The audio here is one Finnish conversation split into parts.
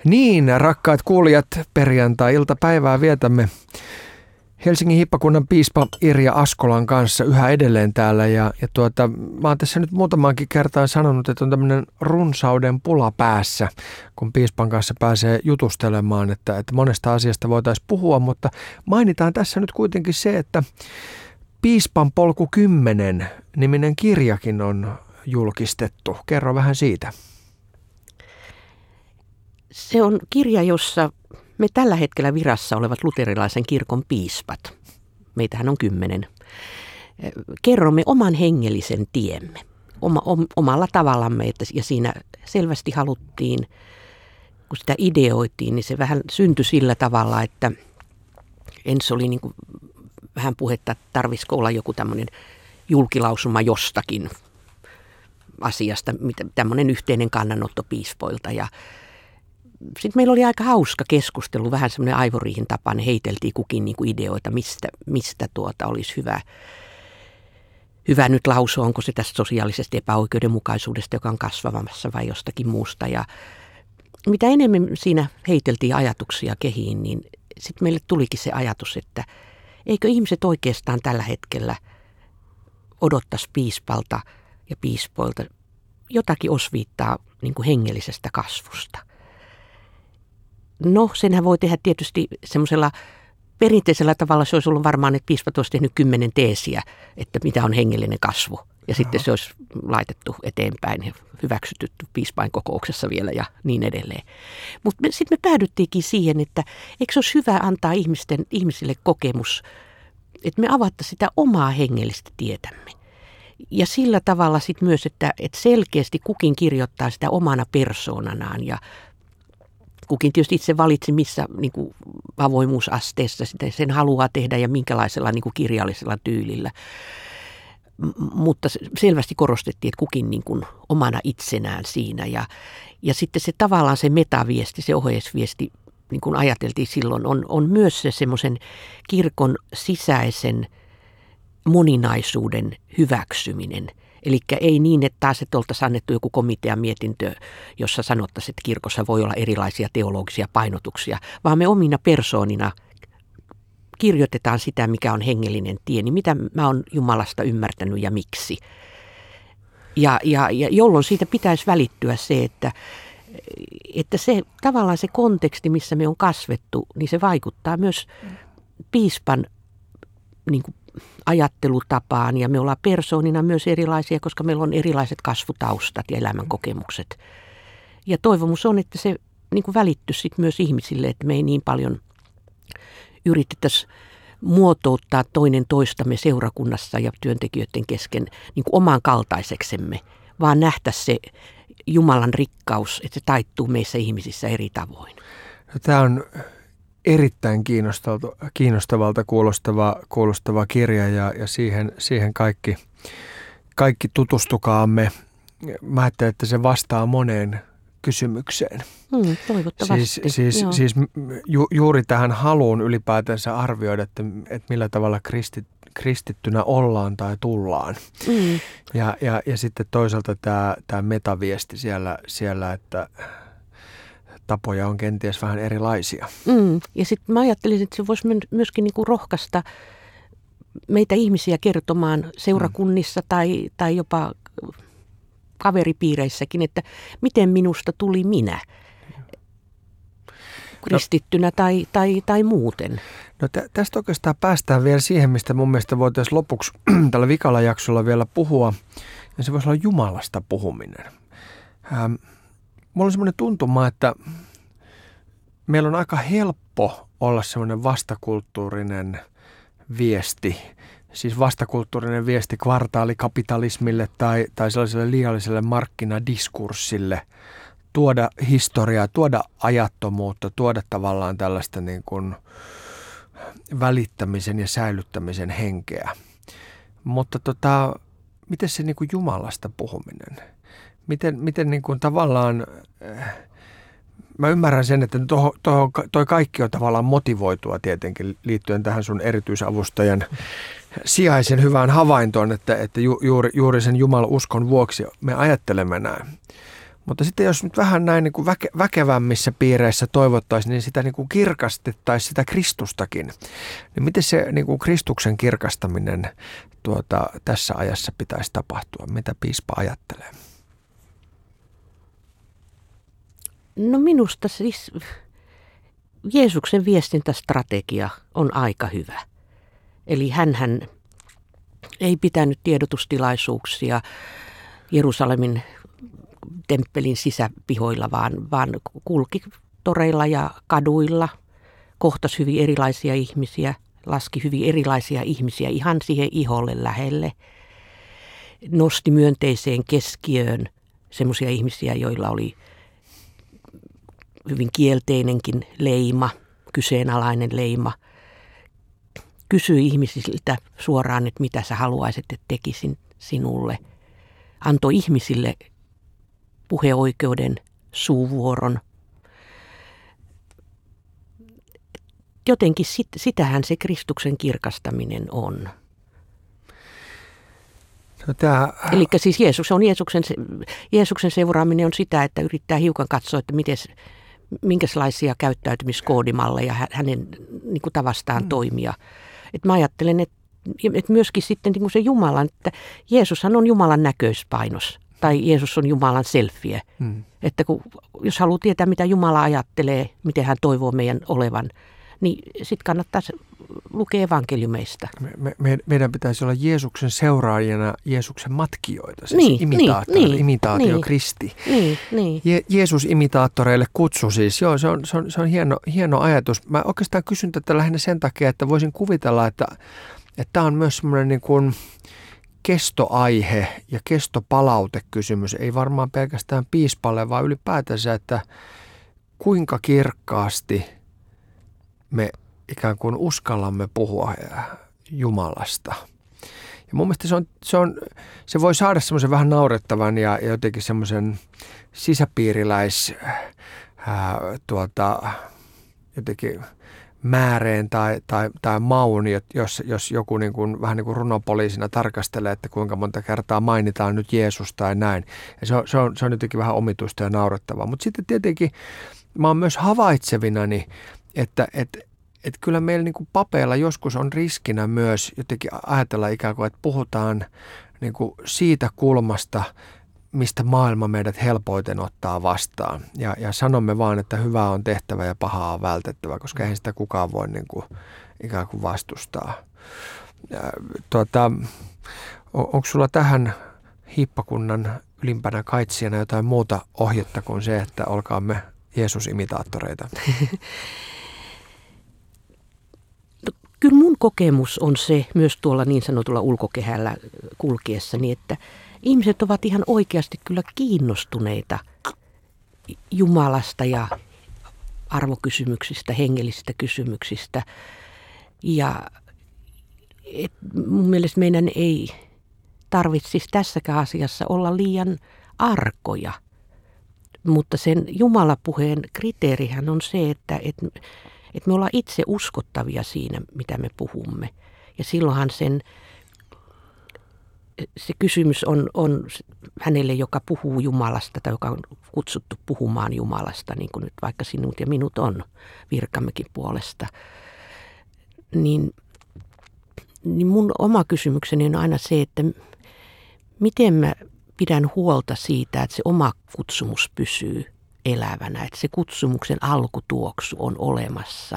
Niin, rakkaat kuulijat, perjantai-iltapäivää vietämme Helsingin hippakunnan piispa Irja Askolan kanssa yhä edelleen täällä. Mä oon tässä nyt muutamaankin kertaan sanonut, että on tämmöinen runsauden pula päässä, kun piispan kanssa pääsee jutustelemaan, että monesta asiasta voitaisiin puhua, mutta mainitaan tässä nyt kuitenkin se, että Piispan polku 10 niminen kirjakin on julkistettu. Kerro vähän siitä. Se on kirja, jossa me tällä hetkellä virassa olevat luterilaisen kirkon piispat, meitähän on 10, kerromme oman hengellisen tiemme omalla tavallamme. Ja siinä selvästi haluttiin, kun sitä ideoitiin, niin se vähän syntyi sillä tavalla, että ensin oli niin kuin vähän puhetta, että tarvisiko olla joku tämmöinen julkilausuma jostakin asiasta, tämmöinen yhteinen kannanotto piispoilta. Ja sitten meillä oli aika hauska keskustelu, vähän semmoinen aivoriihin tapaan, heiteltiin kukin niin kuin ideoita, mistä olisi hyvä nyt lausua, onko se tästä sosiaalisesta epäoikeudenmukaisuudesta, joka on kasvamassa vai jostakin muusta. Ja mitä enemmän siinä heiteltiin ajatuksia kehiin, niin sitten meille tulikin se ajatus, että eikö ihmiset oikeastaan tällä hetkellä odottaisi piispalta ja piispoilta jotakin osviittaa niin kuin hengellisestä kasvusta. No, senhän voi tehdä tietysti semmoisella perinteisellä tavalla. Se olisi ollut varmaan, että piispat olisi tehnyt 10 teesiä, että mitä on hengellinen kasvu. Ja sitten se olisi laitettu eteenpäin ja hyväksytty piispain kokouksessa vielä ja niin edelleen. Mutta sitten me päädyttiinkin siihen, että eikö se olisi hyvä antaa ihmisille kokemus, että me avattaisiin sitä omaa hengellistä tietämme. Ja sillä tavalla sitten myös, että selkeästi kukin kirjoittaa sitä omana persoonanaan ja kukin tietysti itse valitsi, missä niin kuin avoimuusasteessa sen haluaa tehdä ja minkälaisella niin kuin kirjallisella tyylillä. Mutta selvästi korostettiin, että kukin niin kuin omana itsenään siinä. Ja sitten se tavallaan se metaviesti, se ohjeisviesti, niin kuin ajateltiin silloin, on myös se semmoisen kirkon sisäisen moninaisuuden hyväksyminen. Eli ei niin, että taas että oltaisiin annettu joku komitean mietintö, jossa sanottaisiin, että kirkossa voi olla erilaisia teologisia painotuksia, vaan me omina persoonina kirjoitetaan sitä, mikä on hengellinen tie, niin mitä mä oon Jumalasta ymmärtänyt ja miksi. Ja jolloin siitä pitäisi välittyä se, että se tavallaan se konteksti, missä me on kasvettu, niin se vaikuttaa myös piispan niin kuin ajattelutapaan ja me ollaan persoonina myös erilaisia, koska meillä on erilaiset kasvutaustat ja elämänkokemukset. Ja toivomus on, että se niin kuin välittyisi sit myös ihmisille, että me ei niin paljon yritettäisiin muotouttaa toinen toistamme seurakunnassa ja työntekijöiden kesken niin kuin oman kaltaiseksemme, vaan nähtäisiin se Jumalan rikkaus, että se taittuu meissä ihmisissä eri tavoin. Tämä on erittäin kiinnostavalta kuulostava kirja ja siihen kaikki tutustukaamme. Mä ajattelen, että se vastaa moneen kysymykseen. Toivottavasti. Siis juuri tähän haluun ylipäätänsä arvioida, että millä tavalla kristittynä ollaan tai tullaan. Ja sitten toisaalta tämä metaviesti siellä, että tapoja on kenties vähän erilaisia. Ja sitten mä ajattelin, että se voisi myöskin niinku rohkaista meitä ihmisiä kertomaan seurakunnissa tai jopa kaveripiireissäkin, että miten minusta tuli minä kristittynä tai muuten. No tästä oikeastaan päästään vielä siihen, mistä mun mielestä voitaisiin lopuksi tällä vikalla jaksolla vielä puhua, ja se voisi olla Jumalasta puhuminen. Mulla on semmoinen tuntuma, että meillä on aika helppo olla semmoinen vastakulttuurinen viesti, siis vastakulttuurinen viesti kvartaalikapitalismille tai sellaiselle liialliselle markkinadiskurssille, tuoda historiaa, tuoda ajattomuutta, tuoda tavallaan tällaista niin kuin välittämisen ja säilyttämisen henkeä. Mutta miten se niin kuin Jumalasta puhuminen? Miten niin kuin tavallaan, mä ymmärrän sen, että toi kaikki on tavallaan motivoitua tietenkin liittyen tähän sun erityisavustajan sijaisen hyvään havaintoon, että juuri sen Jumalan uskon vuoksi me ajattelemme näin. Mutta sitten jos nyt vähän näin niin kuin väkevämmissä piireissä toivottaisiin, niin sitä niin kuin kirkastettaisiin sitä Kristustakin. Niin miten se niin kuin Kristuksen kirkastaminen tässä ajassa pitäisi tapahtua? Mitä piispa ajattelee? No minusta siis Jeesuksen viestintästrategia on aika hyvä. Eli hänhän ei pitänyt tiedotustilaisuuksia Jerusalemin temppelin sisäpihoilla, vaan kulki toreilla ja kaduilla, kohtasi hyvin erilaisia ihmisiä, laski hyvin erilaisia ihmisiä ihan siihen iholle lähelle, nosti myönteiseen keskiöön semmoisia ihmisiä, joilla oli hyvin kielteinenkin leima, kyseenalainen leima. Kysyi ihmisiltä suoraan, että mitä sä haluaisit, että tekisin sinulle. Antoi ihmisille puheoikeuden, suuvuoron. Jotenkin sitähän se Kristuksen kirkastaminen on. Eli siis Jeesuksen seuraaminen on sitä, että yrittää hiukan katsoa, että minkälaisia käyttäytymiskoodimalleja hänen niin kuin tavastaan toimia. Et mä ajattelen, että myöskin sitten niin kuin se Jumalan, että Jeesushan on Jumalan näköispainos. Tai Jeesus on Jumalan selfie. Että jos haluaa tietää, mitä Jumala ajattelee, miten hän toivoo meidän olevan, niin sitten kannattaa lukea evankeliumeista. Meidän pitäisi olla Jeesuksen seuraajana Jeesuksen matkijoita, siis imitaatio Kristi. Niin. Jeesus-imitaattoreille kutsu siis, joo, se on hieno ajatus. Mä oikeastaan kysyn tätä lähinnä sen takia, että voisin kuvitella, että tämä on myös semmoinen niin kuin kestoaihe ja kestopalautekysymys, ei varmaan pelkästään piispalle, vaan ylipäätänsä, että kuinka kirkkaasti me ikään kuin uskallamme puhua Jumalasta. Ja mun mielestä se voi saada semmoisen vähän naurettavan ja jotenkin semmoisen jotenkin määreen tai maun, jos joku niin kuin, vähän niin kuin runopoliisina tarkastelee, että kuinka monta kertaa mainitaan nyt Jeesus tai näin. Ja se on jotenkin vähän omituista ja naurettavaa. Mutta sitten tietenkin mä oon myös havaitsevinani, että kyllä meillä niin kuin papeilla joskus on riskinä myös jotenkin ajatella ikään kuin, että puhutaan niin kuin siitä kulmasta, mistä maailma meidät helpoiten ottaa vastaan. Ja sanomme vaan, että hyvää on tehtävä ja pahaa on vältettävä, koska eihän sitä kukaan voi niin kuin, ikään kuin vastustaa. Onko sulla tähän hiippakunnan ylimpänä kaitsijana jotain muuta ohjetta kuin se, että olkaamme Jeesus-imitaattoreita? Kyllä mun kokemus on se myös tuolla niin sanotulla ulkokehällä kulkiessani, että ihmiset ovat ihan oikeasti kyllä kiinnostuneita Jumalasta ja arvokysymyksistä, hengellisistä kysymyksistä. Ja mun mielestä meidän ei tarvitsisi tässäkään asiassa olla liian arkoja. Mutta sen Jumalapuheen kriteerihän on se, että me ollaan itse uskottavia siinä, mitä me puhumme. Ja silloinhan se kysymys on hänelle, joka puhuu Jumalasta tai joka on kutsuttu puhumaan Jumalasta, niin kuin nyt vaikka sinut ja minut on virkammekin puolesta. Niin mun oma kysymykseni on aina se, että miten mä pidän huolta siitä, että se oma kutsumus pysyy elävänä, että se kutsumuksen alkutuoksu on olemassa,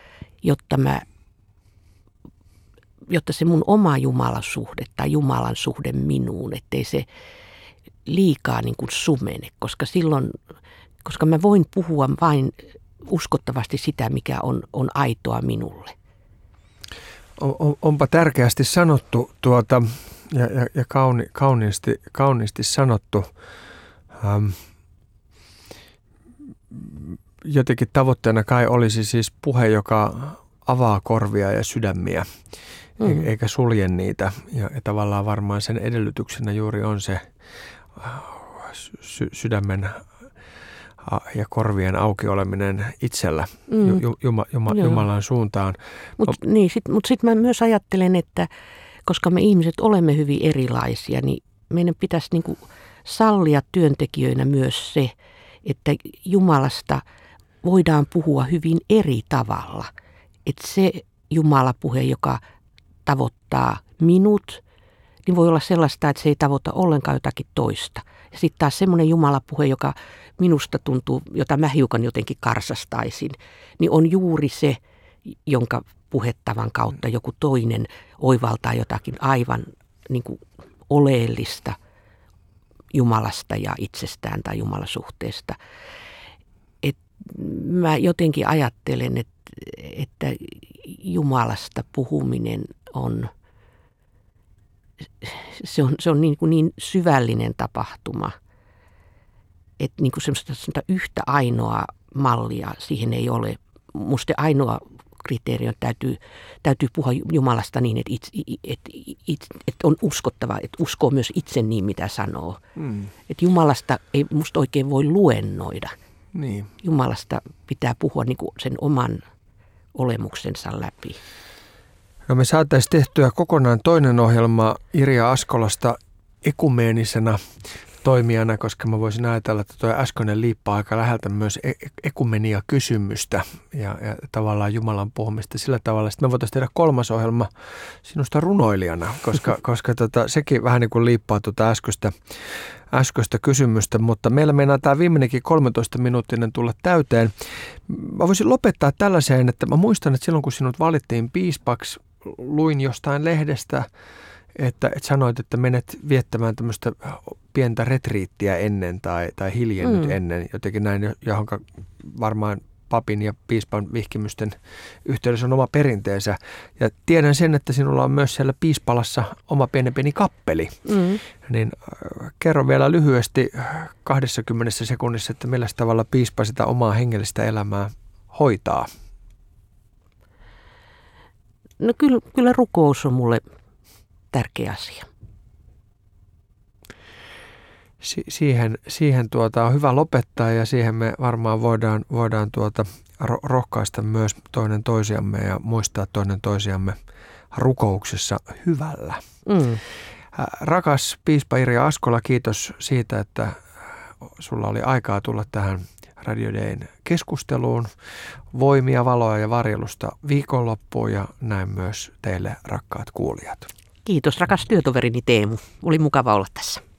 jotta se mun oma Jumalasuhde tai Jumalan suhde minuun, ettei se liikaa niin kuin sumene, koska mä voin puhua vain uskottavasti sitä, mikä on aitoa minulle. Onpa tärkeästi sanottu ja kauniisti sanottu. Jotenkin tavoitteena kai olisi siis puhe, joka avaa korvia ja sydämiä, eikä sulje niitä. Ja tavallaan varmaan sen edellytyksenä juuri on se sydämen ja korvien auki oleminen itsellä Jumalan suuntaan. Mutta sitten mä myös ajattelen, että koska me ihmiset olemme hyvin erilaisia, niin meidän pitäisi niinku sallia työntekijöinä myös se, että Jumalasta voidaan puhua hyvin eri tavalla. Että se Jumalapuhe, joka tavoittaa minut, niin voi olla sellaista, että se ei tavoita ollenkaan jotakin toista. Ja sitten taas semmoinen Jumalapuhe, joka minusta tuntuu, jota mä hiukan jotenkin karsastaisin, niin on juuri se, jonka puhettavan kautta joku toinen oivaltaa jotakin aivan niin kuin oleellista Jumalasta ja itsestään tai Jumalasuhteesta. Et mä jotenkin ajattelen, että Jumalasta puhuminen on, se on niin syvällinen tapahtuma, että niin kuin semmoista yhtä ainoa mallia siihen ei ole. Musta ainoa kriteeri on, täytyy puhua Jumalasta niin, että on uskottava, että uskoo myös itse niin, mitä sanoo. Että Jumalasta ei musta oikein voi luennoida. Niin. Jumalasta pitää puhua niin kuin sen oman olemuksensa läpi. No me saataisiin tehtyä kokonaan toinen ohjelma Irja Askolasta ekumeenisena toimijana, koska mä voisin ajatella, että tuo äskeinen liippaa aika läheltä myös ekumenia-kysymystä ja tavallaan Jumalan puhumista sillä tavalla. Sitten me voitaisiin tehdä kolmas ohjelma sinusta runoilijana, koska sekin vähän niin kuin liippaa tuota äskeistä kysymystä, mutta meillä meinaa tämä viimeinenkin 13-minuuttinen tulla täyteen. Mä voisin lopettaa tällaiseen, että mä muistan, että silloin kun sinut valittiin piispaksi, luin jostain lehdestä, että sanoit, että menet viettämään tämmöistä pientä retriittiä ennen tai hiljennyt ennen, jotenkin näin, johon varmaan papin ja piispan vihkimysten yhteydessä on oma perinteensä. Ja tiedän sen, että sinulla on myös siellä Piispalassa oma pieni kappeli. Niin kerro vielä lyhyesti 20 sekunnissa, että millä tavalla piispa sitä omaa hengellistä elämää hoitaa. No kyllä rukous on mulle tärkeä asia. Siihen on hyvä lopettaa ja siihen me varmaan voidaan rohkaista myös toinen toisiamme ja muistaa toinen toisiamme rukouksessa hyvällä. Rakas piispa Irja Askola, kiitos siitä, että sulla oli aikaa tulla tähän Radio Dayn keskusteluun. Voimia, valoa ja varjelusta viikonloppuun ja näin myös teille rakkaat kuulijat. Kiitos rakas työtoverini Teemu. Oli mukava olla tässä.